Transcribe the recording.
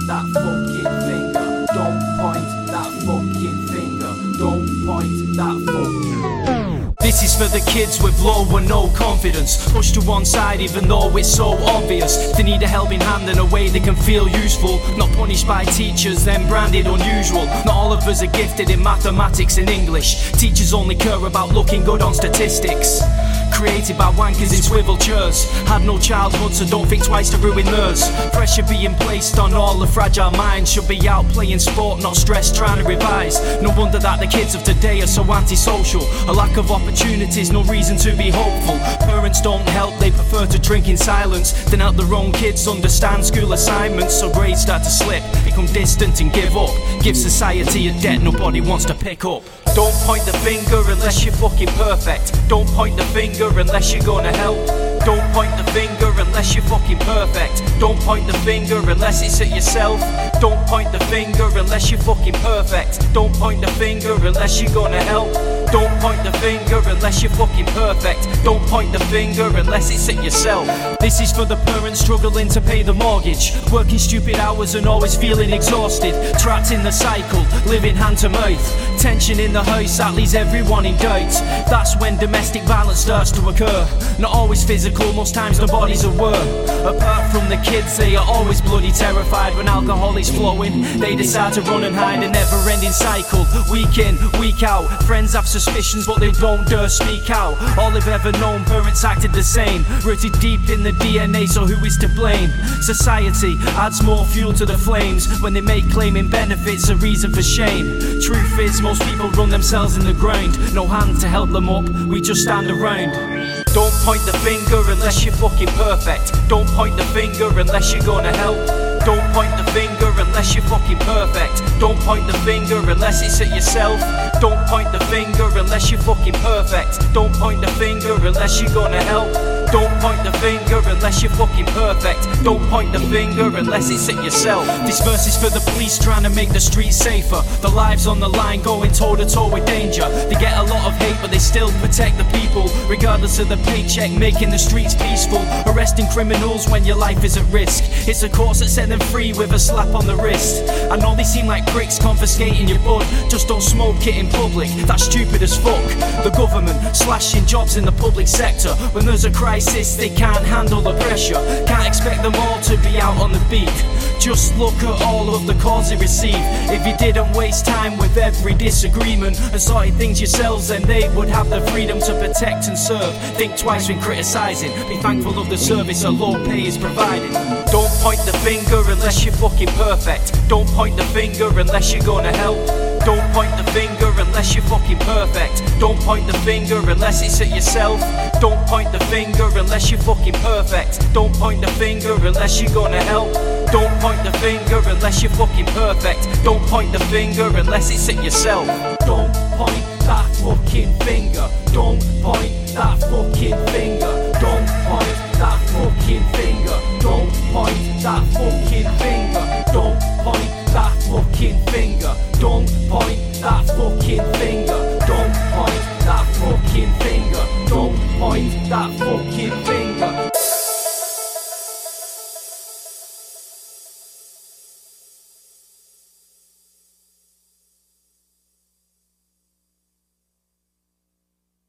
that fucking finger. Don't point that fucking finger. Don't point that fucking. This is for the kids with low or no confidence, pushed to one side even though it's so obvious. They need a helping hand in a way they can feel useful, not punished by teachers then branded unusual. Not all of us are gifted in mathematics and English. Teachers only care about looking good on statistics. Created by wankers in swivel chairs. Had no childhood, so don't think twice to ruin theirs. Pressure being placed on all the fragile minds. Should be out playing sport, not stressed trying to revise. No wonder that the kids of today are so antisocial. A lack of opportunities, no reason to be hopeful. Parents don't help, they prefer to drink in silence. Then help their own kids understand school assignments. So grades start to slip, become distant and give up. Give society a debt nobody wants to pick up. Don't point the finger unless you're fucking perfect. Don't point the finger unless you're gonna help. Don't point the finger unless you're fucking perfect. Don't point the finger unless it's at yourself. Don't point the finger unless you're fucking perfect. Don't point the finger unless you're gonna help. Don't point the finger unless you're fucking perfect. Don't point the finger unless it's at yourself. This is for the parents struggling to pay the mortgage, working stupid hours and always feeling exhausted. Trapped in the cycle, living hand to mouth. Tension in the house that leaves everyone in doubt. That's when domestic violence starts to occur. Not always physical, most times the bodies are were. Apart from the kids, they are always bloody terrified. When alcohol is flowing, they decide to run and hide. A never-ending cycle, week in, week out. Friends have suspicions but they don't dare speak out. All they've ever known, parents acted the same. Rooted deep in the DNA, so who is to blame? Society adds more fuel to the flames. When they make claiming benefits a reason for shame. Truth is, most people run themselves in the ground. No hand to help them up, we just stand around. Don't point the finger unless you're fucking perfect. Don't point the finger unless you're gonna help. Don't point the finger unless you're fucking perfect. Don't point the finger unless it's at yourself. Don't point the finger unless you're fucking perfect. Don't point the finger unless you're gonna help. Don't point the finger unless you're fucking perfect. Don't point the finger unless it's at yourself. This verse is for the police trying to make the streets safer. The lives on the line going toe to toe with danger. They get a lot of hate but they still protect the people. Regardless of the paycheck, making the streets peaceful. Arresting criminals when your life is at risk. It's the courts that set them free with a slap on the wrist. I know they seem like pricks confiscating your bud. Just don't smoke it in public, that's stupid as fuck. The government slashing jobs in the public sector. When there's a crisis they can't handle the pressure. Can't expect them all to be out on the beat. Just look at all of the calls they receive. If you didn't waste time with every disagreement and sorted things yourselves, then they would have the freedom to protect and serve. Think twice when criticising, be thankful of the service a low pay is providing. Don't point the finger unless you're fucking perfect. Don't point the finger unless you're gonna help. Don't point the finger unless you're fucking perfect. Don't point the finger unless it's at yourself. Don't point the finger unless you're fucking perfect. Don't point the finger unless you're gonna help. Don't point the finger unless you're fucking perfect. Don't point the finger unless it's at yourself. Don't point that fucking finger. Don't point that fucking finger. Don't point that fucking finger. Don't point that fucking finger. Don't point that fucking finger. Don't